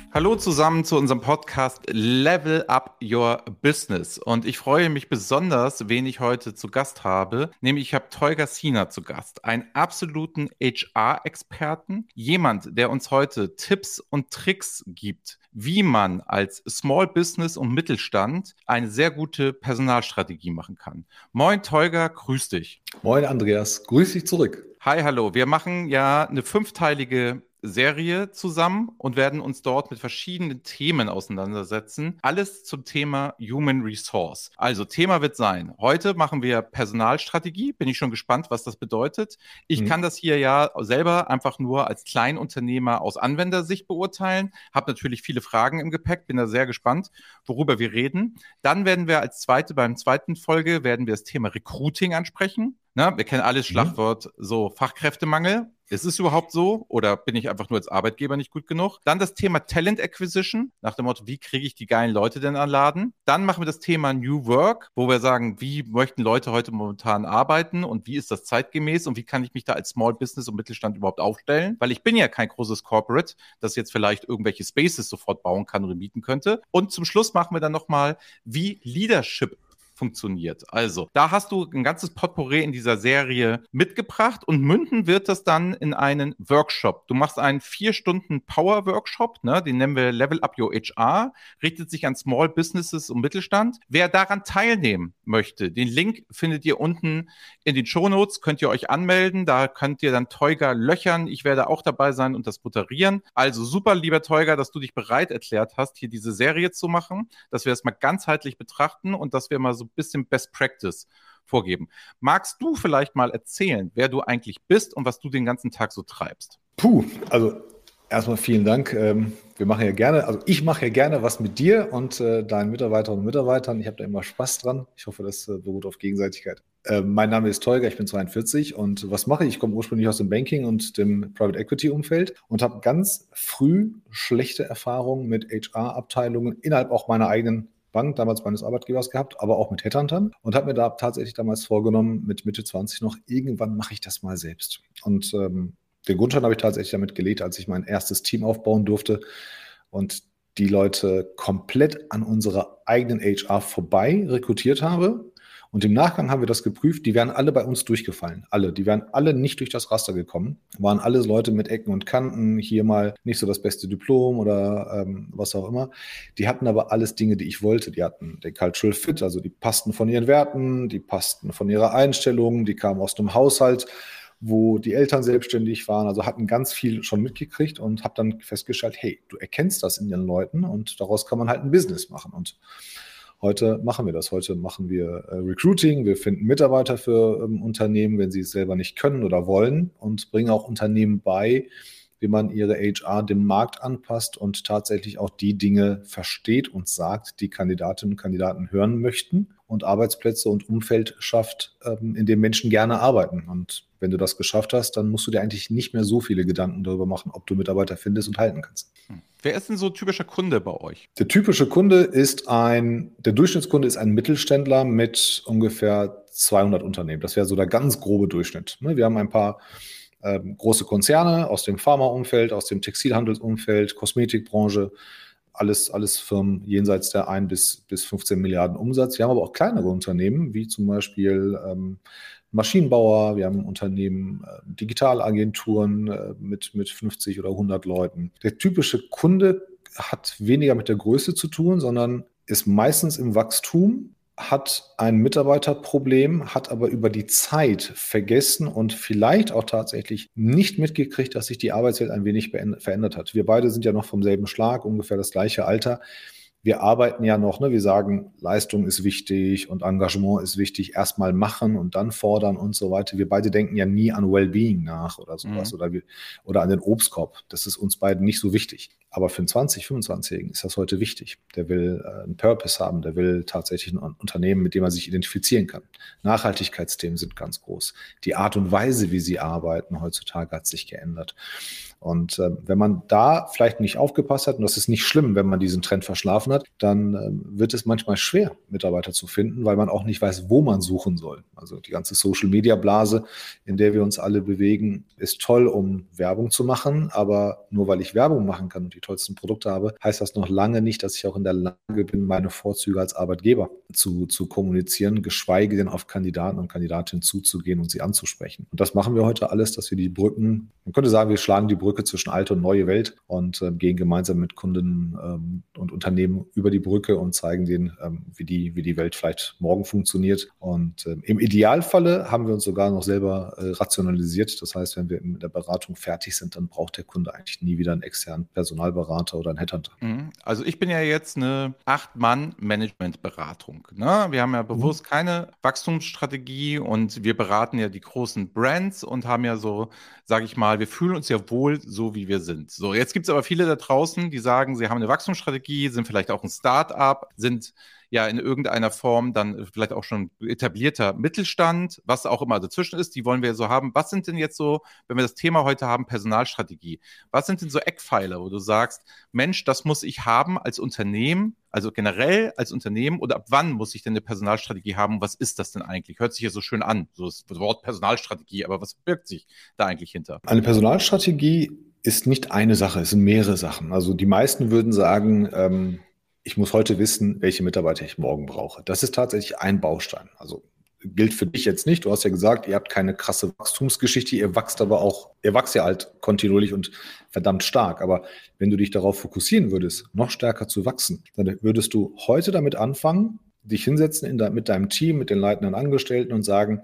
Hallo zusammen zu unserem Podcast Level Up Your Business. Und ich freue mich besonders, wen ich heute zu Gast habe. Nämlich ich habe Tolga Sina zu Gast, einen absoluten HR-Experten. Jemand, der uns heute Tipps und Tricks gibt, wie man als Small Business und Mittelstand eine sehr gute Personalstrategie machen kann. Moin Tolga, grüß dich. Moin Andreas, grüß dich zurück. Hi, hallo. Wir machen ja eine fünfteilige Serie zusammen und werden uns dort mit verschiedenen Themen auseinandersetzen. Alles zum Thema Human Resource. Also Thema wird sein, heute machen wir Personalstrategie. Bin ich schon gespannt, was das bedeutet. Ich kann das hier ja selber einfach nur als Kleinunternehmer aus Anwendersicht beurteilen. Habe natürlich viele Fragen im Gepäck, bin da sehr gespannt, worüber wir reden. Dann werden wir beim zweiten Folge werden wir das Thema Recruiting ansprechen. Na, wir kennen alles Schlagwort so Fachkräftemangel. Ist es überhaupt so oder bin ich einfach nur als Arbeitgeber nicht gut genug? Dann das Thema Talent Acquisition, nach dem Motto, wie kriege ich die geilen Leute denn an Laden? Dann machen wir das Thema New Work, wo wir sagen, wie möchten Leute heute momentan arbeiten und wie ist das zeitgemäß und wie kann ich mich da als Small Business und Mittelstand überhaupt aufstellen? Weil ich bin ja kein großes Corporate, das jetzt vielleicht irgendwelche Spaces sofort bauen kann oder mieten könnte. Und zum Schluss machen wir dann nochmal, wie Leadership funktioniert. Also, da hast du ein ganzes Potpourri in dieser Serie mitgebracht und münden wird das dann in einen Workshop. Du machst einen 4-Stunden-Power-Workshop, ne? Den nennen wir Level Up Your HR, richtet sich an Small Businesses und Mittelstand. Wer daran teilnehmen möchte, den Link findet ihr unten in den Shownotes, könnt ihr euch anmelden, da könnt ihr dann Tolga löchern. Ich werde auch dabei sein und das moderieren. Also super, lieber Tolga, dass du dich bereit erklärt hast, hier diese Serie zu machen, dass wir das mal ganzheitlich betrachten und dass wir mal so bisschen Best Practice vorgeben. Magst du vielleicht mal erzählen, wer du eigentlich bist und was du den ganzen Tag so treibst? Also erstmal vielen Dank. Ich mache ja gerne was mit dir und deinen Mitarbeiterinnen und Mitarbeitern. Ich habe da immer Spaß dran. Ich hoffe, das beruht auf Gegenseitigkeit. Mein Name ist Tolga, ich bin 42 und was mache ich? Ich komme ursprünglich aus dem Banking und dem Private Equity Umfeld und habe ganz früh schlechte Erfahrungen mit HR-Abteilungen innerhalb auch meiner eigenen Bank, damals meines Arbeitgebers gehabt, aber auch mit Headhuntern und habe mir da tatsächlich damals vorgenommen, mit Mitte 20 noch, irgendwann mache ich das mal selbst. Und den Grundstein habe ich tatsächlich damit gelegt, als ich mein erstes Team aufbauen durfte und die Leute komplett an unserer eigenen HR vorbei rekrutiert habe. Und im Nachgang haben wir das geprüft, die wären alle bei uns durchgefallen. Alle. Die wären alle nicht durch das Raster gekommen. Waren alles Leute mit Ecken und Kanten, hier mal nicht so das beste Diplom oder was auch immer. Die hatten aber alles Dinge, die ich wollte. Die hatten den Cultural Fit, also die passten von ihren Werten, die passten von ihrer Einstellung, die kamen aus einem Haushalt, wo die Eltern selbstständig waren, also hatten ganz viel schon mitgekriegt und habe dann festgestellt, hey, du erkennst das in den Leuten und daraus kann man halt ein Business machen. Und heute machen wir das. Heute machen wir Recruiting. Wir finden Mitarbeiter für Unternehmen, wenn sie es selber nicht können oder wollen und bringen auch Unternehmen bei, wie man ihre HR dem Markt anpasst und tatsächlich auch die Dinge versteht und sagt, die Kandidatinnen und Kandidaten hören möchten und Arbeitsplätze und Umfeld schafft, in dem Menschen gerne arbeiten. Und wenn du das geschafft hast, dann musst du dir eigentlich nicht mehr so viele Gedanken darüber machen, ob du Mitarbeiter findest und halten kannst. Wer ist denn so ein typischer Kunde bei euch? Der Durchschnittskunde ist ein Mittelständler mit ungefähr 200 Unternehmen. Das wäre so der ganz grobe Durchschnitt. Wir haben ein paar große Konzerne aus dem Pharmaumfeld, aus dem Textilhandelsumfeld, Kosmetikbranche, alles Firmen jenseits der 1 bis 15 Milliarden Umsatz. Wir haben aber auch kleinere Unternehmen, wie zum Beispiel Maschinenbauer, wir haben Unternehmen, Digitalagenturen mit 50 oder 100 Leuten. Der typische Kunde hat weniger mit der Größe zu tun, sondern ist meistens im Wachstum, hat ein Mitarbeiterproblem, hat aber über die Zeit vergessen und vielleicht auch tatsächlich nicht mitgekriegt, dass sich die Arbeitswelt ein wenig verändert hat. Wir beide sind ja noch vom selben Schlag, ungefähr das gleiche Alter. Wir arbeiten ja noch, wir sagen, Leistung ist wichtig und Engagement ist wichtig, erstmal machen und dann fordern und so weiter. Wir beide denken ja nie an Wellbeing nach oder sowas oder an den Obstkorb. Das ist uns beiden nicht so wichtig. Aber für einen 20-, 25-Jährigen ist das heute wichtig. Der will einen Purpose haben, der will tatsächlich ein Unternehmen, mit dem er sich identifizieren kann. Nachhaltigkeitsthemen sind ganz groß. Die Art und Weise, wie sie arbeiten heutzutage, hat sich geändert. Und wenn man da vielleicht nicht aufgepasst hat, und das ist nicht schlimm, wenn man diesen Trend verschlafen hat, dann wird es manchmal schwer, Mitarbeiter zu finden, weil man auch nicht weiß, wo man suchen soll. Also die ganze Social-Media-Blase, in der wir uns alle bewegen, ist toll, um Werbung zu machen. Aber nur weil ich Werbung machen kann und die die tollsten Produkte habe, heißt das noch lange nicht, dass ich auch in der Lage bin, meine Vorzüge als Arbeitgeber zu kommunizieren, geschweige denn auf Kandidaten und Kandidatinnen zuzugehen und sie anzusprechen. Und das machen wir heute alles, dass wir die Brücken, man könnte sagen, wir schlagen die Brücke zwischen alte und neue Welt und gehen gemeinsam mit Kunden und Unternehmen über die Brücke und zeigen denen, wie die Welt vielleicht morgen funktioniert. Und im Idealfalle haben wir uns sogar noch selber rationalisiert. Das heißt, wenn wir in der Beratung fertig sind, dann braucht der Kunde eigentlich nie wieder einen externen Personalberater oder einen Headhunter. Also ich bin ja jetzt eine 8-Mann-Management-Beratung. Ne? Wir haben ja bewusst keine Wachstumsstrategie und wir beraten ja die großen Brands und haben ja so, sage ich mal, wir fühlen uns ja wohl so, wie wir sind. So, jetzt gibt es aber viele da draußen, die sagen, sie haben eine Wachstumsstrategie, sind vielleicht auch ein Start-up, sind ja in irgendeiner Form dann vielleicht auch schon etablierter Mittelstand, was auch immer dazwischen ist, die wollen wir so haben. Was sind denn jetzt so, wenn wir das Thema heute haben, Personalstrategie, was sind denn so Eckpfeiler, wo du sagst, Mensch, das muss ich haben als Unternehmen, also generell als Unternehmen, oder ab wann muss ich denn eine Personalstrategie haben? Was ist das denn eigentlich? Hört sich ja so schön an, so das Wort Personalstrategie, aber was birgt sich da eigentlich hinter? Eine Personalstrategie ist nicht eine Sache, es sind mehrere Sachen. Also die meisten würden sagen, ich muss heute wissen, welche Mitarbeiter ich morgen brauche. Das ist tatsächlich ein Baustein. Also gilt für dich jetzt nicht. Du hast ja gesagt, ihr habt keine krasse Wachstumsgeschichte, ihr wächst ja halt kontinuierlich und verdammt stark. Aber wenn du dich darauf fokussieren würdest, noch stärker zu wachsen, dann würdest du heute damit anfangen, dich hinsetzen mit deinem Team, mit den leitenden Angestellten und sagen,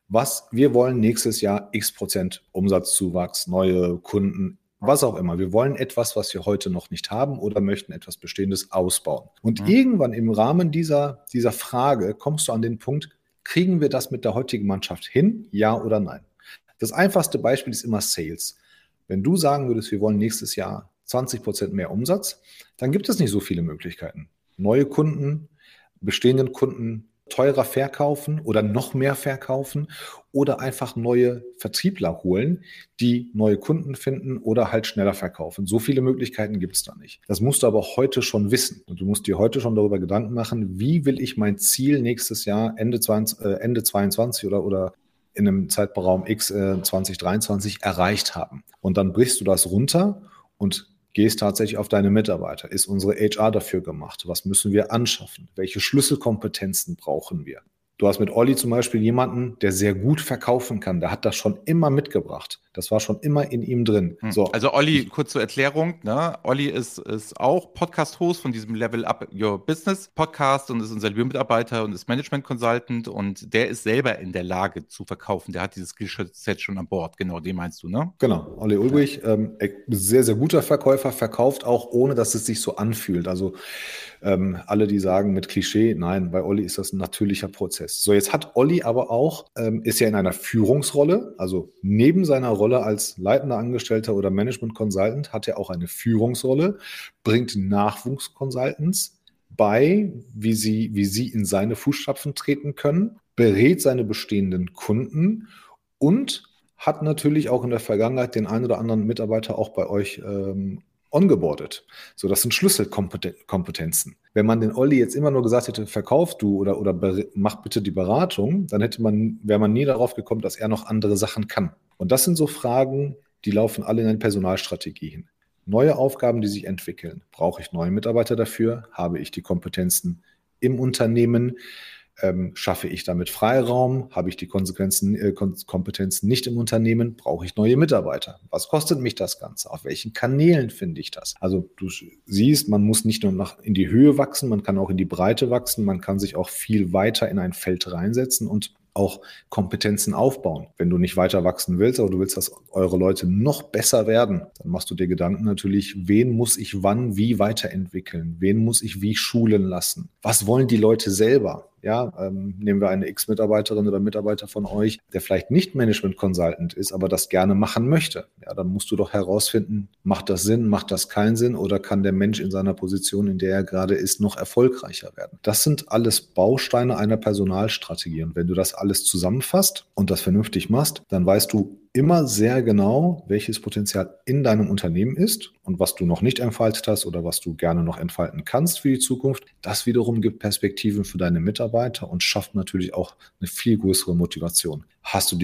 wir wollen nächstes Jahr X% Umsatzzuwachs, neue Kunden, was auch immer. Wir wollen etwas, was wir heute noch nicht haben oder möchten etwas Bestehendes ausbauen. Und irgendwann im Rahmen dieser Frage kommst du an den Punkt, kriegen wir das mit der heutigen Mannschaft hin, ja oder nein? Das einfachste Beispiel ist immer Sales. Wenn du sagen würdest, wir wollen nächstes Jahr 20% mehr Umsatz, dann gibt es nicht so viele Möglichkeiten. Neue Kunden, bestehenden Kunden teurer verkaufen oder noch mehr verkaufen oder einfach neue Vertriebler holen, die neue Kunden finden oder halt schneller verkaufen. So viele Möglichkeiten gibt es da nicht. Das musst du aber heute schon wissen. Und du musst dir heute schon darüber Gedanken machen, wie will ich mein Ziel nächstes Jahr, Ende 22 oder in einem Zeitraum X 2023 erreicht haben. Und dann brichst du das runter und gehst tatsächlich auf deine Mitarbeiter. Ist unsere HR dafür gemacht? Was müssen wir anschaffen? Welche Schlüsselkompetenzen brauchen wir? Du hast mit Olli zum Beispiel jemanden, der sehr gut verkaufen kann. Der hat das schon immer mitgebracht. Das war schon immer in ihm drin. So. Also Olli, kurz zur Erklärung, ne? Olli ist auch Podcast-Host von diesem Level Up Your Business Podcast und ist unser Mitarbeiter und ist Management Consultant und der ist selber in der Lage zu verkaufen. Der hat dieses Skillset schon an Bord. Genau, den meinst du, ne? Genau, Olli Ulbrich, sehr, sehr guter Verkäufer, verkauft auch, ohne dass es sich so anfühlt. Also alle, die sagen mit Klischee, nein, bei Olli ist das ein natürlicher Prozess. So, jetzt hat Olli aber auch, ist ja in einer Führungsrolle, also neben seiner Rolle als leitender Angestellter oder Management Consultant hat er auch eine Führungsrolle, bringt Nachwuchsconsultants bei, wie sie in seine Fußstapfen treten können, berät seine bestehenden Kunden und hat natürlich auch in der Vergangenheit den einen oder anderen Mitarbeiter auch bei euch ongeboardet. So, das sind Schlüsselkompetenzen. Wenn man den Olli jetzt immer nur gesagt hätte, verkauf du oder mach bitte die Beratung, dann wäre man nie darauf gekommen, dass er noch andere Sachen kann. Und das sind so Fragen, die laufen alle in eine Personalstrategie hin. Neue Aufgaben, die sich entwickeln. Brauche ich neue Mitarbeiter dafür? Habe ich die Kompetenzen im Unternehmen? Schaffe ich damit Freiraum? Habe ich die Kompetenzen nicht im Unternehmen? Brauche ich neue Mitarbeiter? Was kostet mich das Ganze? Auf welchen Kanälen finde ich das? Also du siehst, man muss nicht nur in die Höhe wachsen, man kann auch in die Breite wachsen, man kann sich auch viel weiter in ein Feld reinsetzen und auch Kompetenzen aufbauen. Wenn du nicht weiter wachsen willst, aber du willst, dass eure Leute noch besser werden, dann machst du dir Gedanken natürlich, wen muss ich wann wie weiterentwickeln? Wen muss ich wie schulen lassen? Was wollen die Leute selber? Ja, nehmen wir eine X-Mitarbeiterin oder Mitarbeiter von euch, der vielleicht nicht Management Consultant ist, aber das gerne machen möchte. Ja, dann musst du doch herausfinden, macht das Sinn, macht das keinen Sinn oder kann der Mensch in seiner Position, in der er gerade ist, noch erfolgreicher werden? Das sind alles Bausteine einer Personalstrategie. Und wenn du das alles zusammenfasst und das vernünftig machst, dann weißt du immer sehr genau, welches Potenzial in deinem Unternehmen ist und was du noch nicht entfaltet hast oder was du gerne noch entfalten kannst für die Zukunft. Das wiederum gibt Perspektiven für deine Mitarbeiter und schafft natürlich auch eine viel größere Motivation. Hast du die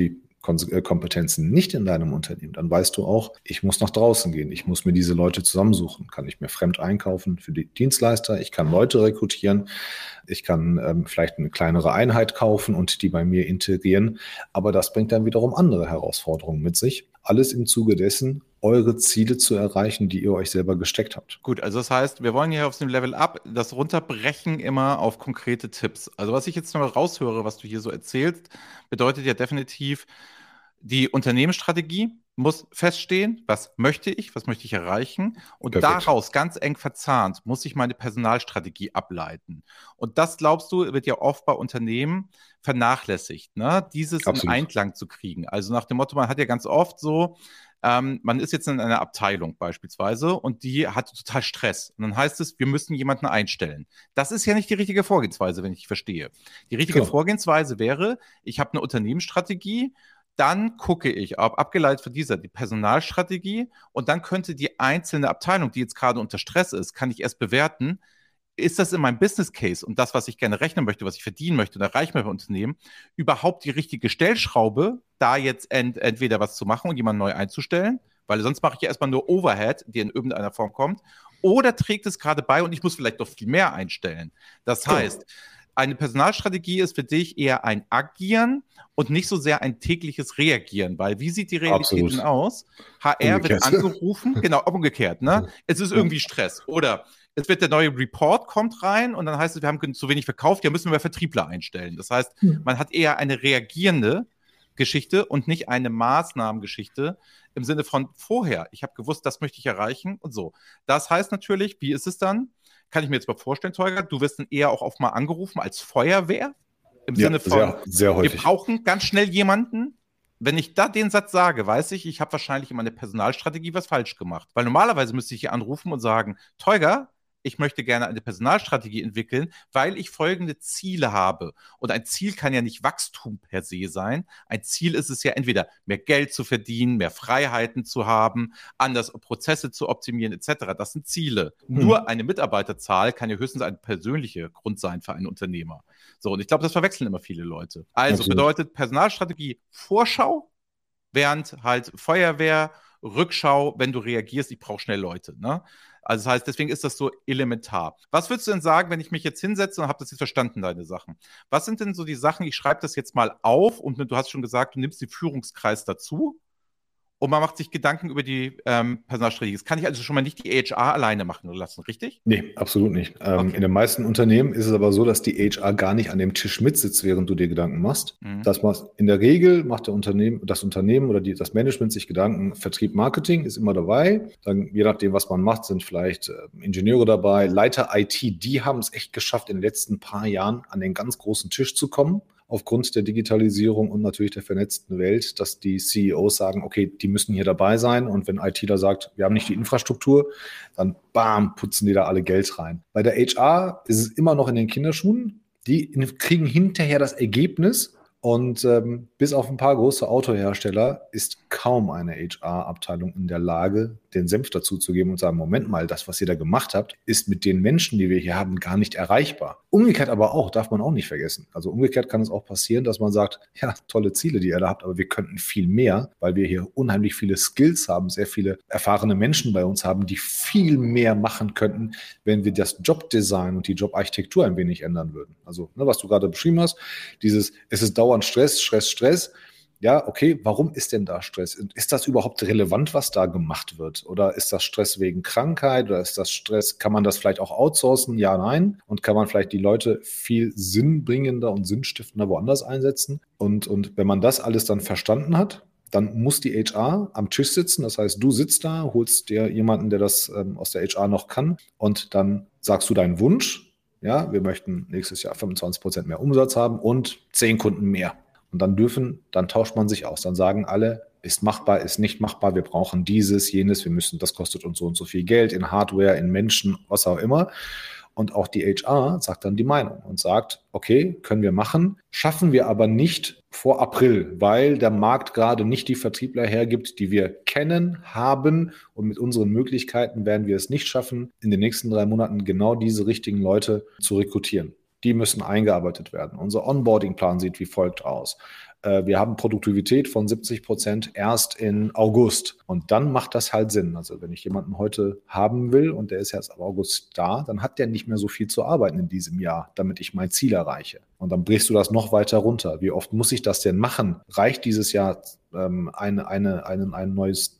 Kompetenzen nicht in deinem Unternehmen, dann weißt du auch, ich muss nach draußen gehen, ich muss mir diese Leute zusammensuchen. Kann ich mir fremd einkaufen für die Dienstleister, ich kann Leute rekrutieren, ich kann vielleicht eine kleinere Einheit kaufen und die bei mir integrieren, aber das bringt dann wiederum andere Herausforderungen mit sich. Alles im Zuge dessen, eure Ziele zu erreichen, die ihr euch selber gesteckt habt. Gut, also das heißt, wir wollen hier auf dem Level Up das runterbrechen immer auf konkrete Tipps. Also was ich jetzt noch raushöre, was du hier so erzählst, bedeutet ja definitiv, die Unternehmensstrategie muss feststehen, was möchte ich erreichen, und Perfekt. daraus ganz eng verzahnt muss ich meine Personalstrategie ableiten. Und das, glaubst du, wird ja oft bei Unternehmen vernachlässigt, ne? Dieses in Absolut. Einklang zu kriegen. Also nach dem Motto, man hat ja ganz oft so, man ist jetzt in einer Abteilung beispielsweise und die hat total Stress. Und dann heißt es, wir müssen jemanden einstellen. Das ist ja nicht die richtige Vorgehensweise, wenn ich verstehe. Die richtige Genau. Vorgehensweise wäre, ich habe eine Unternehmensstrategie, dann gucke ich, ob abgeleitet von dieser die Personalstrategie, und dann könnte die einzelne Abteilung, die jetzt gerade unter Stress ist, kann ich erst bewerten, ist das in meinem Business Case und das, was ich gerne rechnen möchte, was ich verdienen möchte und erreichen möchte beim Unternehmen, überhaupt die richtige Stellschraube, da jetzt entweder was zu machen und jemanden neu einzustellen, weil sonst mache ich ja erstmal nur Overhead, die in irgendeiner Form kommt, oder trägt es gerade bei und ich muss vielleicht doch viel mehr einstellen. Das heißt, eine Personalstrategie ist für dich eher ein Agieren und nicht so sehr ein tägliches Reagieren, weil wie sieht die Realität denn aus? HR wird angerufen, genau, umgekehrt, ne? Es ist irgendwie Stress. Oder es wird der neue Report, kommt rein und dann heißt es, wir haben zu wenig verkauft, ja, müssen wir mehr Vertriebler einstellen. Das heißt, man hat eher eine reagierende Geschichte und nicht eine Maßnahmengeschichte im Sinne von vorher. Ich habe gewusst, das möchte ich erreichen und so. Das heißt natürlich, wie ist es dann? Kann ich mir jetzt mal vorstellen, Tolga, du wirst dann eher auch oft mal angerufen als Feuerwehr? Im Sinne von, sehr, sehr häufig. Wir brauchen ganz schnell jemanden. Wenn ich da den Satz sage, weiß ich habe wahrscheinlich in meiner Personalstrategie was falsch gemacht. Weil normalerweise müsste ich hier anrufen und sagen, Tolga, ich möchte gerne eine Personalstrategie entwickeln, weil ich folgende Ziele habe. Und ein Ziel kann ja nicht Wachstum per se sein. Ein Ziel ist es ja entweder mehr Geld zu verdienen, mehr Freiheiten zu haben, anders Prozesse zu optimieren etc. Das sind Ziele. Nur eine Mitarbeiterzahl kann ja höchstens ein persönlicher Grund sein für einen Unternehmer. So, und ich glaube, das verwechseln immer viele Leute. Also bedeutet Personalstrategie Vorschau, während halt Feuerwehr, Rückschau, wenn du reagierst, ich brauche schnell Leute, ne? Also das heißt, deswegen ist das so elementar. Was würdest du denn sagen, wenn ich mich jetzt hinsetze und habe das jetzt verstanden, deine Sachen? Was sind denn so die Sachen, ich schreibe das jetzt mal auf und du hast schon gesagt, du nimmst den Führungskreis dazu und man macht sich Gedanken über die Personalstrategie. Das kann ich also schon mal nicht die HR alleine machen lassen, richtig? Nee, absolut nicht. In den meisten Unternehmen ist es aber so, dass die HR gar nicht an dem Tisch mitsitzt, während du dir Gedanken machst. Das macht, in der Regel macht das Unternehmen oder das Management sich Gedanken, Vertrieb, Marketing ist immer dabei. Dann, je nachdem, was man macht, sind vielleicht Ingenieure dabei, Leiter IT, die haben es echt geschafft, in den letzten paar Jahren an den ganz großen Tisch zu kommen, aufgrund der Digitalisierung und natürlich der vernetzten Welt, dass die CEOs sagen, okay, die müssen hier dabei sein, und wenn ITler sagt, wir haben nicht die Infrastruktur, dann bam, putzen die da alle Geld rein. Bei der HR ist es immer noch in den Kinderschuhen, die kriegen hinterher das Ergebnis, und bis auf ein paar große Autohersteller ist kaum eine HR-Abteilung in der Lage, den Senf dazuzugeben und sagen, Moment mal, das, was ihr da gemacht habt, ist mit den Menschen, die wir hier haben, gar nicht erreichbar. Umgekehrt aber auch, darf man auch nicht vergessen. Also umgekehrt kann es auch passieren, dass man sagt, ja, tolle Ziele, die ihr da habt, aber wir könnten viel mehr, weil wir hier unheimlich viele Skills haben, sehr viele erfahrene Menschen bei uns haben, die viel mehr machen könnten, wenn wir das Jobdesign und die Jobarchitektur ein wenig ändern würden. Also, ne, was du gerade beschrieben hast, es ist dauernd Stress, Stress, Stress. Ja, okay, warum ist denn da Stress? Ist das überhaupt relevant, was da gemacht wird? Oder ist das Stress wegen Krankheit? Oder ist das Stress, kann man das vielleicht auch outsourcen? Ja, nein. Und kann man vielleicht die Leute viel sinnbringender und sinnstiftender woanders einsetzen? Und wenn man das alles dann verstanden hat, dann muss die HR am Tisch sitzen. Das heißt, du sitzt da, holst dir jemanden, der das aus der HR noch kann, und dann sagst du deinen Wunsch. Ja, wir möchten nächstes Jahr 25% mehr Umsatz haben und 10 Kunden mehr. Und dann tauscht man sich aus. Dann sagen alle, ist machbar, ist nicht machbar, wir brauchen dieses, jenes, das kostet uns so und so viel Geld in Hardware, in Menschen, was auch immer. Und auch die HR sagt dann die Meinung und sagt, okay, können wir machen, schaffen wir aber nicht vor April, weil der Markt gerade nicht die Vertriebler hergibt, die wir kennen, haben, und mit unseren Möglichkeiten werden wir es nicht schaffen, in den nächsten 3 Monaten genau diese richtigen Leute zu rekrutieren. Die müssen eingearbeitet werden. Unser Onboarding-Plan sieht wie folgt aus. wir haben Produktivität von 70% erst in August. Und dann macht das halt Sinn. Also wenn ich jemanden heute haben will und der ist erst ab August da, dann hat der nicht mehr so viel zu arbeiten in diesem Jahr, damit ich mein Ziel erreiche. Und dann brichst du das noch weiter runter. Wie oft muss ich das denn machen? Reicht dieses Jahr ein neues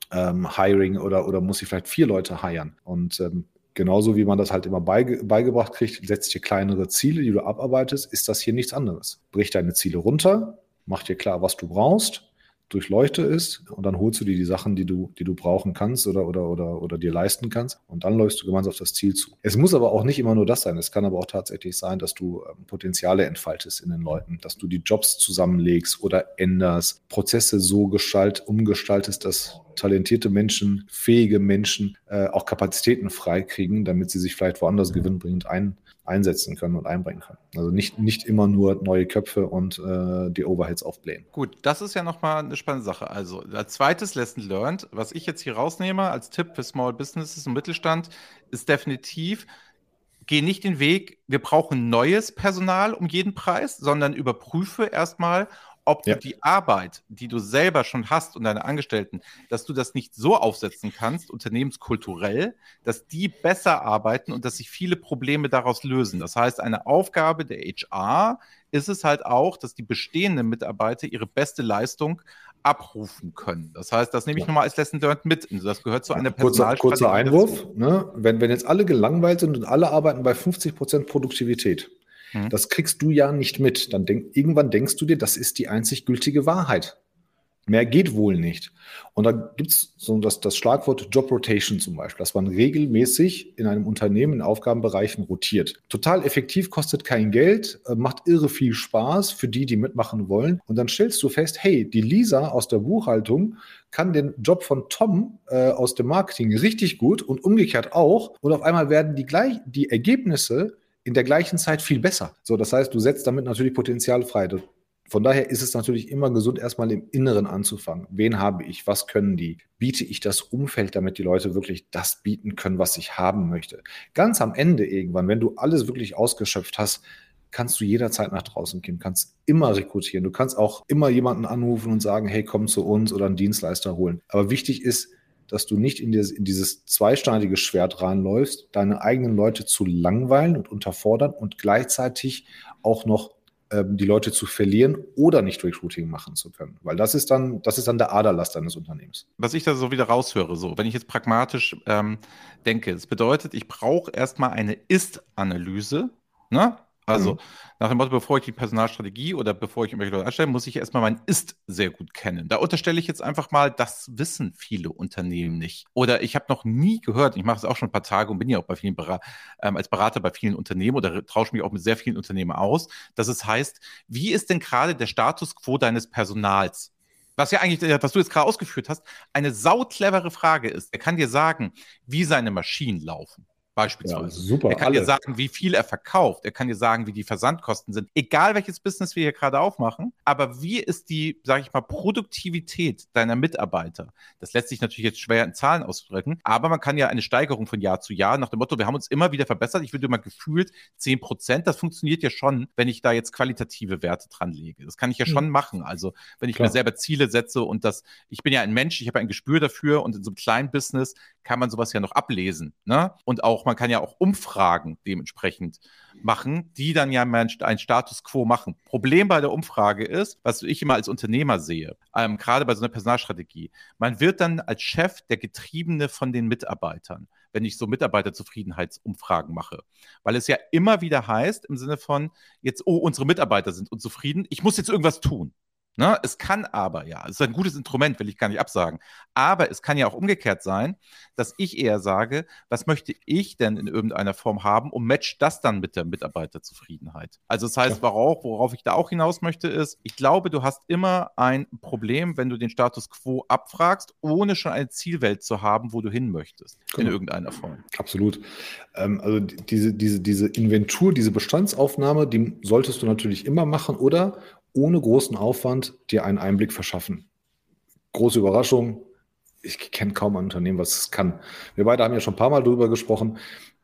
Hiring oder muss ich vielleicht 4 Leute hiren? Und genauso wie man das halt immer beigebracht kriegt, setz dir kleinere Ziele, die du abarbeitest, ist das hier nichts anderes. Brich deine Ziele runter, mach dir klar, was du brauchst, durchleuchte es und dann holst du dir die Sachen, die du brauchen kannst oder dir leisten kannst und dann läufst du gemeinsam auf das Ziel zu. Es muss aber auch nicht immer nur das sein. Es kann aber auch tatsächlich sein, dass du Potenziale entfaltest in den Leuten, dass du die Jobs zusammenlegst oder änderst, Prozesse so umgestaltest, dass talentierte Menschen, fähige Menschen auch Kapazitäten freikriegen, damit sie sich vielleicht woanders gewinnbringend einsetzen können und einbringen können. Also nicht immer nur neue Köpfe und die Overheads aufblähen. Gut, das ist ja nochmal eine spannende Sache. Also als zweites Lesson learned, was ich jetzt hier rausnehme als Tipp für Small Businesses und Mittelstand, ist definitiv, geh nicht den Weg, wir brauchen neues Personal um jeden Preis, sondern überprüfe erstmal, ob du die Arbeit, die du selber schon hast und deine Angestellten, dass du das nicht so aufsetzen kannst, unternehmenskulturell, dass die besser arbeiten und dass sich viele Probleme daraus lösen. Das heißt, eine Aufgabe der HR ist es halt auch, dass die bestehenden Mitarbeiter ihre beste Leistung abrufen können. Das heißt, das nehme ich nochmal als Lesson learned mit. Also das gehört zu einer Personalstrategie. Kurzer Einwurf. Ne? Wenn jetzt alle gelangweilt sind und alle arbeiten bei 50% Produktivität, das kriegst du ja nicht mit. Dann irgendwann denkst du dir, das ist die einzig gültige Wahrheit. Mehr geht wohl nicht. Und da gibt es so das Schlagwort Job Rotation zum Beispiel, dass man regelmäßig in einem Unternehmen in Aufgabenbereichen rotiert. Total effektiv, kostet kein Geld, macht irre viel Spaß für die mitmachen wollen. Und dann stellst du fest, hey, die Lisa aus der Buchhaltung kann den Job von Tom aus dem Marketing richtig gut und umgekehrt auch. Und auf einmal werden die Ergebnisse in der gleichen Zeit viel besser. So, das heißt, du setzt damit natürlich Potenzial frei. Von daher ist es natürlich immer gesund, erstmal im Inneren anzufangen. Wen habe ich? Was können die? Biete ich das Umfeld, damit die Leute wirklich das bieten können, was ich haben möchte? Ganz am Ende irgendwann, wenn du alles wirklich ausgeschöpft hast, kannst du jederzeit nach draußen gehen, kannst immer rekrutieren. Du kannst auch immer jemanden anrufen und sagen, hey, komm zu uns oder einen Dienstleister holen. Aber wichtig ist, dass du nicht in dieses zweischneidige Schwert reinläufst, deine eigenen Leute zu langweilen und unterfordern und gleichzeitig auch noch die Leute zu verlieren oder nicht Recruiting machen zu können. Weil das ist dann der Aderlass deines Unternehmens. Was ich da so wieder raushöre, so, wenn ich jetzt pragmatisch denke, das bedeutet, ich brauche erstmal eine Ist-Analyse, ne? Also nach dem Motto, bevor ich die Personalstrategie oder bevor ich irgendwelche Leute anstelle, muss ich erstmal mein Ist sehr gut kennen. Da unterstelle ich jetzt einfach mal, das wissen viele Unternehmen nicht. Oder ich habe noch nie gehört, ich mache es auch schon ein paar Tage und bin ja auch bei vielen als Berater bei vielen Unternehmen oder tausche mich auch mit sehr vielen Unternehmen aus, dass es heißt, wie ist denn gerade der Status quo deines Personals? Was ja eigentlich, was du jetzt gerade ausgeführt hast, eine sauclevere Frage ist. Er kann dir sagen, wie seine Maschinen laufen. Beispielsweise. Ja, super, er kann dir sagen, wie viel er verkauft. Er kann dir sagen, wie die Versandkosten sind. Egal, welches Business wir hier gerade aufmachen. Aber wie ist die, sage ich mal, Produktivität deiner Mitarbeiter? Das lässt sich natürlich jetzt schwer in Zahlen ausdrücken. Aber man kann ja eine Steigerung von Jahr zu Jahr nach dem Motto, wir haben uns immer wieder verbessert. Ich würde mal gefühlt 10%. Das funktioniert ja schon, wenn ich da jetzt qualitative Werte dran lege. Das kann ich ja schon machen. Also, wenn ich mir selber Ziele setze und ich bin ja ein Mensch, ich habe ein Gespür dafür und in so einem kleinen Business kann man sowas ja noch ablesen. Ne? Und auch man kann ja auch Umfragen dementsprechend machen, die dann ja einen Status quo machen. Problem bei der Umfrage ist, was ich immer als Unternehmer sehe, gerade bei so einer Personalstrategie, man wird dann als Chef der Getriebene von den Mitarbeitern, wenn ich so Mitarbeiterzufriedenheitsumfragen mache. Weil es ja immer wieder heißt, im Sinne von, jetzt, oh, unsere Mitarbeiter sind unzufrieden, ich muss jetzt irgendwas tun. Ne? Es kann aber, ja, es ist ein gutes Instrument, will ich gar nicht absagen, aber es kann ja auch umgekehrt sein, dass ich eher sage, was möchte ich denn in irgendeiner Form haben und match das dann mit der Mitarbeiterzufriedenheit. Also das heißt, worauf ich da auch hinaus möchte, ist, ich glaube, du hast immer ein Problem, wenn du den Status quo abfragst, ohne schon eine Zielwelt zu haben, wo du hin möchtest, in irgendeiner Form. Absolut. Also diese Inventur, diese Bestandsaufnahme, die solltest du natürlich immer machen oder ohne großen Aufwand dir einen Einblick verschaffen. Große Überraschung, ich kenne kaum ein Unternehmen, was es kann. Wir beide haben ja schon ein paar Mal darüber gesprochen.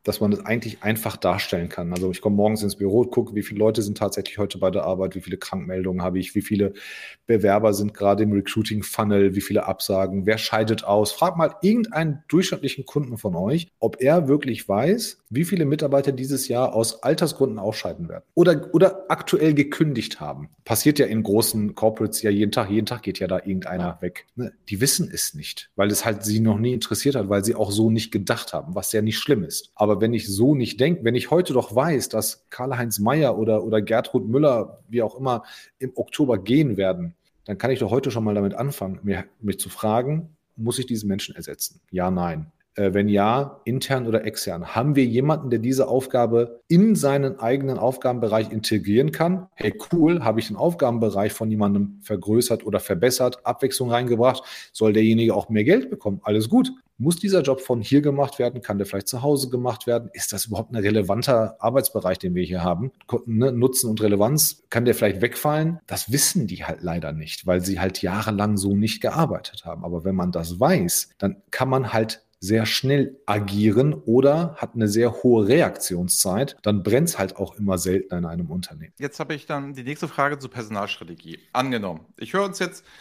dass man das eigentlich einfach darstellen kann. Also ich komme morgens ins Büro, gucke, wie viele Leute sind tatsächlich heute bei der Arbeit, wie viele Krankmeldungen habe ich, wie viele Bewerber sind gerade im Recruiting-Funnel, wie viele Absagen, wer scheidet aus. Frag mal irgendeinen durchschnittlichen Kunden von euch, ob er wirklich weiß, wie viele Mitarbeiter dieses Jahr aus Altersgründen ausscheiden werden oder aktuell gekündigt haben. Passiert ja in großen Corporates ja jeden Tag geht ja da irgendeiner weg. Ne? Die wissen es nicht, weil es halt sie noch nie interessiert hat, weil sie auch so nicht gedacht haben, was ja nicht schlimm ist. Aber wenn ich so nicht denke, wenn ich heute doch weiß, dass Karl-Heinz Mayer oder Gertrud Müller, wie auch immer, im Oktober gehen werden, dann kann ich doch heute schon mal damit anfangen, mich zu fragen, muss ich diesen Menschen ersetzen? Ja, nein. Wenn ja, intern oder extern? Haben wir jemanden, der diese Aufgabe in seinen eigenen Aufgabenbereich integrieren kann? Hey, cool, habe ich den Aufgabenbereich von jemandem vergrößert oder verbessert, Abwechslung reingebracht? Soll derjenige auch mehr Geld bekommen? Alles gut. Muss dieser Job von hier gemacht werden? Kann der vielleicht zu Hause gemacht werden? Ist das überhaupt ein relevanter Arbeitsbereich, den wir hier haben? Nutzen und Relevanz, kann der vielleicht wegfallen? Das wissen die halt leider nicht, weil sie halt jahrelang so nicht gearbeitet haben. Aber wenn man das weiß, dann kann man halt sehr schnell agieren oder hat eine sehr hohe Reaktionszeit, dann brennt es halt auch immer seltener in einem Unternehmen. Jetzt habe ich dann die nächste Frage zur Personalstrategie. Angenommen, ich höre uns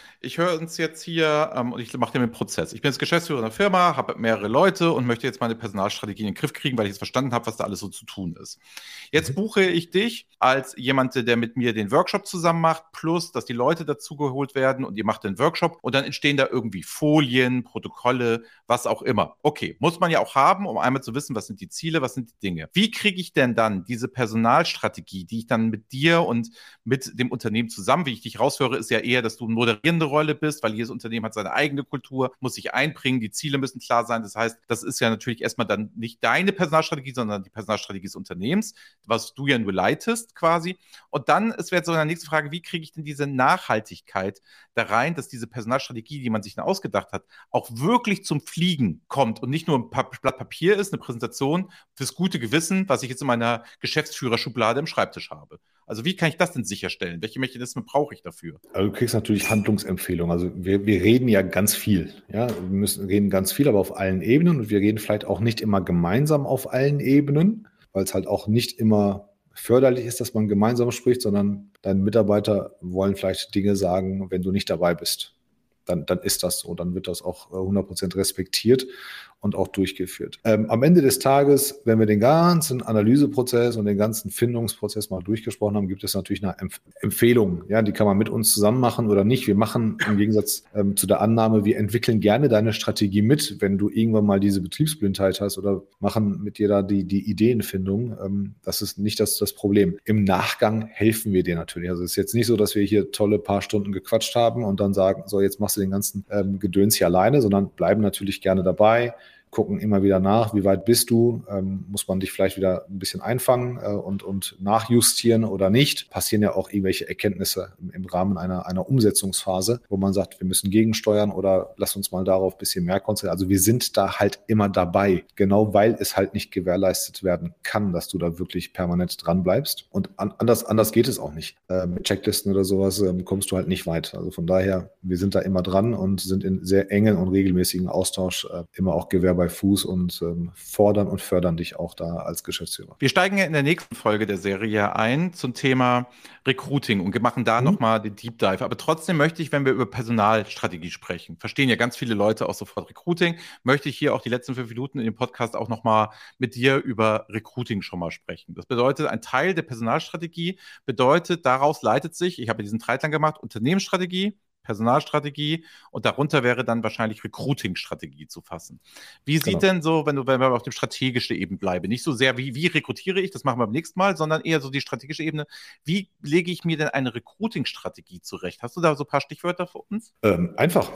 jetzt hier und ich mache den Prozess. Ich bin jetzt Geschäftsführer einer Firma, habe mehrere Leute und möchte jetzt meine Personalstrategie in den Griff kriegen, weil ich jetzt verstanden habe, was da alles so zu tun ist. Jetzt buche ich dich als jemand, der mit mir den Workshop zusammen macht, plus, dass die Leute dazu geholt werden und ihr macht den Workshop und dann entstehen da irgendwie Folien, Protokolle, was auch immer. Okay, muss man ja auch haben, um einmal zu wissen, was sind die Ziele, was sind die Dinge. Wie kriege ich denn dann diese Personalstrategie, die ich dann mit dir und mit dem Unternehmen zusammen, wie ich dich raushöre, ist ja eher, dass du eine moderierende Rolle bist, weil jedes Unternehmen hat seine eigene Kultur, muss sich einbringen, die Ziele müssen klar sein. Das heißt, das ist ja natürlich erstmal dann nicht deine Personalstrategie, sondern die Personalstrategie des Unternehmens, was du ja nur leitest quasi. Und dann ist jetzt so eine nächste Frage, wie kriege ich denn diese Nachhaltigkeit da rein, dass diese Personalstrategie, die man sich dann ausgedacht hat, auch wirklich zum Fliegen kommt und nicht nur ein Blatt Papier ist, eine Präsentation fürs gute Gewissen, was ich jetzt in meiner Geschäftsführerschublade im Schreibtisch habe. Also wie kann ich das denn sicherstellen? Welche Mechanismen brauche ich dafür? Also du kriegst natürlich Handlungsempfehlungen. Also wir reden ja ganz viel. Ja? Wir reden ganz viel, aber auf allen Ebenen. Und wir reden vielleicht auch nicht immer gemeinsam auf allen Ebenen, weil es halt auch nicht immer förderlich ist, dass man gemeinsam spricht, sondern deine Mitarbeiter wollen vielleicht Dinge sagen, wenn du nicht dabei bist. Dann ist das so. Dann wird das auch 100% respektiert und auch durchgeführt. Am Ende des Tages, wenn wir den ganzen Analyseprozess und den ganzen Findungsprozess mal durchgesprochen haben, gibt es natürlich eine Empfehlung. Ja, die kann man mit uns zusammen machen oder nicht. Wir machen im Gegensatz zu der Annahme, wir entwickeln gerne deine Strategie mit, wenn du irgendwann mal diese Betriebsblindheit hast oder machen mit dir da die Ideenfindung. Das ist nicht das Problem. Im Nachgang helfen wir dir natürlich. Also es ist jetzt nicht so, dass wir hier tolle paar Stunden gequatscht haben und dann sagen, so jetzt machst du den ganzen Gedöns hier alleine, sondern bleiben natürlich gerne dabei, gucken immer wieder nach, wie weit bist du, muss man dich vielleicht wieder ein bisschen einfangen und nachjustieren oder nicht. Passieren ja auch irgendwelche Erkenntnisse im Rahmen einer Umsetzungsphase, wo man sagt, wir müssen gegensteuern oder lass uns mal darauf ein bisschen mehr konzentrieren. Also wir sind da halt immer dabei, genau weil es halt nicht gewährleistet werden kann, dass du da wirklich permanent dran bleibst. Und anders geht es auch nicht. Mit Checklisten oder sowas kommst du halt nicht weit. Also von daher, wir sind da immer dran und sind in sehr engen und regelmäßigen Austausch, immer auch Gewähr bei Fuß und fordern und fördern dich auch da als Geschäftsführer. Wir steigen ja in der nächsten Folge der Serie ein zum Thema Recruiting und wir machen da nochmal den Deep Dive. Aber trotzdem möchte ich, wenn wir über Personalstrategie sprechen, verstehen ja ganz viele Leute auch sofort Recruiting, möchte ich hier auch die letzten 5 Minuten in dem Podcast auch nochmal mit dir über Recruiting schon mal sprechen. Das bedeutet, ein Teil der Personalstrategie bedeutet, daraus leitet sich, ich habe diesen Dreiklang gemacht, Unternehmensstrategie, Personalstrategie und darunter wäre dann wahrscheinlich Recruiting-Strategie zu fassen. Wie sieht denn so, wenn wir auf dem strategischen Ebene bleiben, nicht so sehr, wie rekrutiere ich, das machen wir beim nächsten Mal, sondern eher so die strategische Ebene, wie lege ich mir denn eine Recruiting-Strategie zurecht? Hast du da so ein paar Stichwörter für uns? Einfach.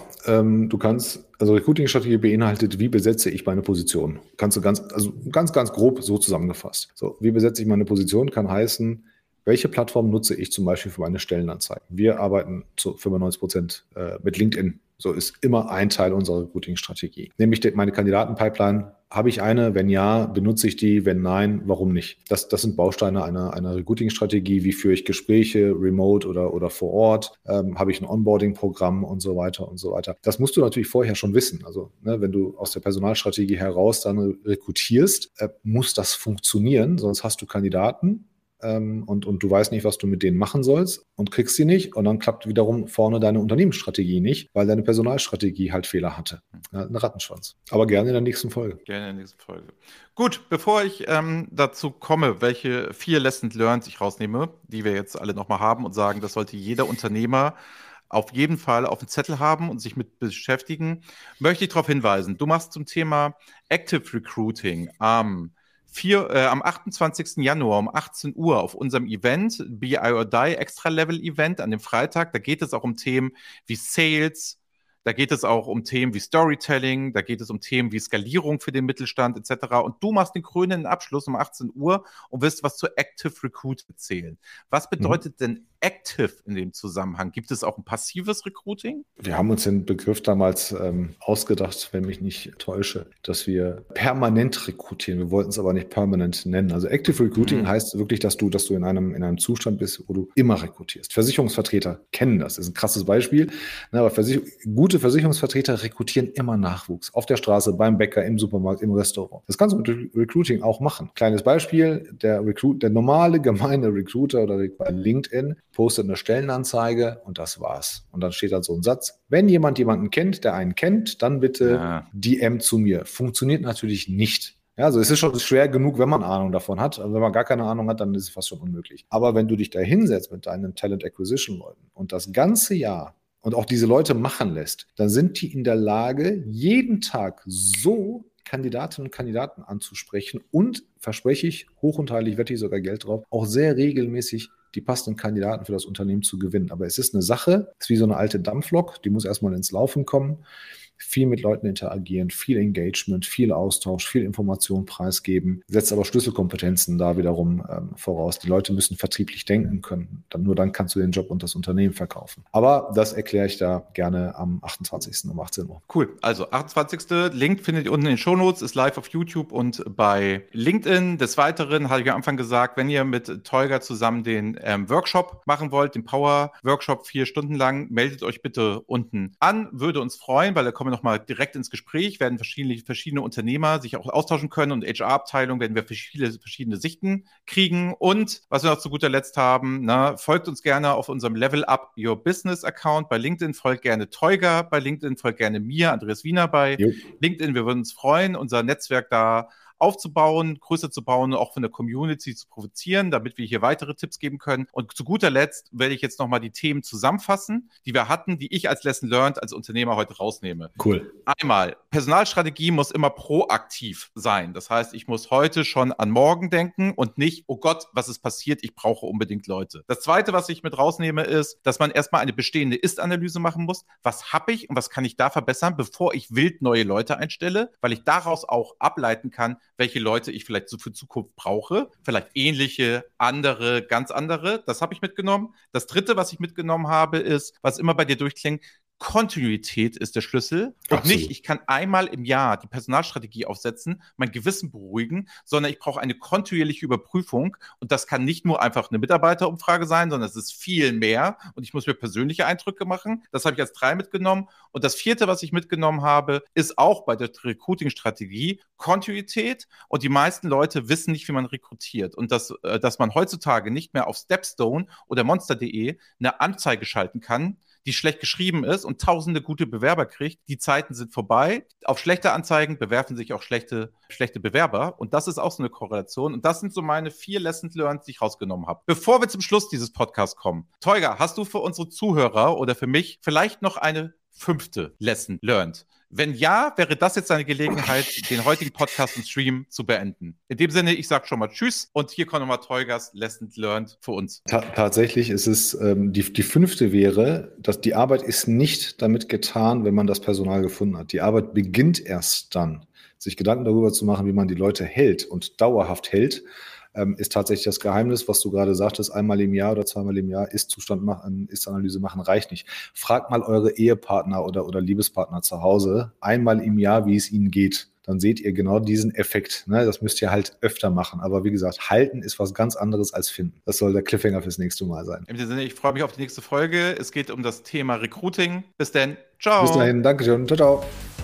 Also Recruiting-Strategie beinhaltet, wie besetze ich meine Position? Kannst du ganz grob so zusammengefasst. So, wie besetze ich meine Position, kann heißen, welche Plattform nutze ich zum Beispiel für meine Stellenanzeigen? Wir arbeiten zu 95% mit LinkedIn. So ist immer ein Teil unserer Recruiting-Strategie. Nämlich meine Kandidatenpipeline. Habe ich eine? Wenn ja, benutze ich die? Wenn nein, warum nicht? Das sind Bausteine einer Recruiting-Strategie. Wie führe ich Gespräche, remote oder vor Ort? Habe ich ein Onboarding-Programm und so weiter und so weiter. Das musst du natürlich vorher schon wissen. Also wenn du aus der Personalstrategie heraus dann rekrutierst, muss das funktionieren, sonst hast du Kandidaten, und du weißt nicht, was du mit denen machen sollst und kriegst sie nicht und dann klappt wiederum vorne deine Unternehmensstrategie nicht, weil deine Personalstrategie halt Fehler hatte. Ein Rattenschwanz. Aber gerne in der nächsten Folge. Gerne in der nächsten Folge. Gut, bevor ich dazu komme, welche 4 Lessons learned ich rausnehme, die wir jetzt alle nochmal haben und sagen, das sollte jeder Unternehmer auf jeden Fall auf demZettel haben und sich mit beschäftigen, möchte ich darauf hinweisen. Du machst zum Thema Active Recruiting am 28. Januar um 18 Uhr auf unserem Event, Be I or Die Extra Level Event an dem Freitag. Da geht es auch um Themen wie Sales, da geht es auch um Themen wie Storytelling, da geht es um Themen wie Skalierung für den Mittelstand etc. Und du machst den krönenden Abschluss um 18 Uhr und wirst was zu Active Recruit erzählen. Was bedeutet denn Active in dem Zusammenhang? Gibt es auch ein passives Recruiting? Wir haben uns den Begriff damals ausgedacht, wenn mich nicht täusche, dass wir permanent rekrutieren. Wir wollten es aber nicht permanent nennen. Also Active Recruiting heißt wirklich, dass du in einem Zustand bist, wo du immer rekrutierst. Versicherungsvertreter kennen das. Das ist ein krasses Beispiel. Aber gute Versicherungsvertreter rekrutieren immer Nachwuchs. Auf der Straße, beim Bäcker, im Supermarkt, im Restaurant. Das kannst du mit Recruiting auch machen. Kleines Beispiel, der normale, gemeine Recruiter oder bei LinkedIn postet eine Stellenanzeige und das war's. Und dann steht da so ein Satz: Wenn jemanden kennt, der einen kennt, dann bitte DM zu mir. Funktioniert natürlich nicht. Ja, also es ist schon schwer genug, wenn man Ahnung davon hat. Also wenn man gar keine Ahnung hat, dann ist es fast schon unmöglich. Aber wenn du dich da hinsetzt mit deinen Talent Acquisition Leuten und das ganze Jahr und auch diese Leute machen lässt, dann sind die in der Lage, jeden Tag so Kandidatinnen und Kandidaten anzusprechen und, verspreche ich, hoch und heilig, wette ich sogar Geld drauf, auch sehr regelmäßig die passenden Kandidaten für das Unternehmen zu gewinnen. Aber es ist eine Sache, es ist wie so eine alte Dampflok, die muss erstmal ins Laufen kommen. Viel mit Leuten interagieren, viel Engagement, viel Austausch, viel Information preisgeben, setzt aber Schlüsselkompetenzen da wiederum voraus. Die Leute müssen vertrieblich denken können. Nur dann kannst du den Job und das Unternehmen verkaufen. Aber das erkläre ich da gerne am 28. um 18 Uhr. Cool. Also 28. Link findet ihr unten in den Shownotes, ist live auf YouTube und bei LinkedIn. Des Weiteren hatte ich am Anfang gesagt, wenn ihr mit Teuger zusammen den Workshop machen wollt, den Power-Workshop 4 Stunden lang, meldet euch bitte unten an. Würde uns freuen, weil da kommen wir nochmal direkt ins Gespräch, werden verschiedene Unternehmer sich auch austauschen können und HR-Abteilung werden wir verschiedene Sichten kriegen. Und was wir noch zu guter Letzt haben, folgt uns gerne auf unserem Level Up Your Business Account bei LinkedIn, folgt gerne Teuger bei LinkedIn, folgt gerne mir, Andreas Wiener bei LinkedIn. Wir würden uns freuen, unser Netzwerk da aufzubauen, größer zu bauen und auch von der Community zu provozieren, damit wir hier weitere Tipps geben können. Und zu guter Letzt werde ich jetzt nochmal die Themen zusammenfassen, die wir hatten, die ich als Lesson Learned als Unternehmer heute rausnehme. Cool. Einmal, Personalstrategie muss immer proaktiv sein. Das heißt, ich muss heute schon an morgen denken und nicht, oh Gott, was ist passiert? Ich brauche unbedingt Leute. Das Zweite, was ich mit rausnehme, ist, dass man erstmal eine bestehende Ist-Analyse machen muss. Was habe ich und was kann ich da verbessern, bevor ich wild neue Leute einstelle, weil ich daraus auch ableiten kann, welche Leute ich vielleicht so für Zukunft brauche. Vielleicht ähnliche, andere, ganz andere. Das habe ich mitgenommen. Das Dritte, was ich mitgenommen habe, ist, was immer bei dir durchklingt, Kontinuität ist der Schlüssel. Und Absolut. nicht, ich kann einmal im Jahr die Personalstrategie aufsetzen, mein Gewissen beruhigen, sondern ich brauche eine kontinuierliche Überprüfung. Und das kann nicht nur einfach eine Mitarbeiterumfrage sein, sondern es ist viel mehr. Und ich muss mir persönliche Eindrücke machen. Das habe ich als 3 mitgenommen. Und das 4., was ich mitgenommen habe, ist auch bei der Recruiting-Strategie Kontinuität. Und die meisten Leute wissen nicht, wie man rekrutiert. Und dass man heutzutage nicht mehr auf Stepstone oder Monster.de eine Anzeige schalten kann, die schlecht geschrieben ist und tausende gute Bewerber kriegt. Die Zeiten sind vorbei. Auf schlechte Anzeigen bewerfen sich auch schlechte Bewerber. Und das ist auch so eine Korrelation. Und das sind so meine 4 Lessons learned, die ich rausgenommen habe. Bevor wir zum Schluss dieses Podcasts kommen, Teuger, hast du für unsere Zuhörer oder für mich vielleicht noch eine 5. Lesson learned? Wenn ja, wäre das jetzt eine Gelegenheit, den heutigen Podcast und Stream zu beenden. In dem Sinne, ich sage schon mal Tschüss und hier kommt nochmal Teugers Lesson Learned für uns. Tatsächlich ist es, die 5. wäre, dass die Arbeit ist nicht damit getan, wenn man das Personal gefunden hat. Die Arbeit beginnt erst dann, sich Gedanken darüber zu machen, wie man die Leute hält und dauerhaft hält. ist tatsächlich das Geheimnis, was du gerade sagtest, einmal im Jahr oder zweimal im Jahr Ist-Zustand machen, Ist-Analyse machen, reicht nicht. Fragt mal eure Ehepartner oder Liebespartner zu Hause einmal im Jahr, wie es ihnen geht. Dann seht ihr genau diesen Effekt. Ne? Das müsst ihr halt öfter machen. Aber wie gesagt, halten ist was ganz anderes als finden. Das soll der Cliffhanger fürs nächste Mal sein. In diesem Sinne, ich freue mich auf die nächste Folge. Es geht um das Thema Recruiting. Bis dann. Bis Ciao. dahin, Dankeschön. Ciao, ciao.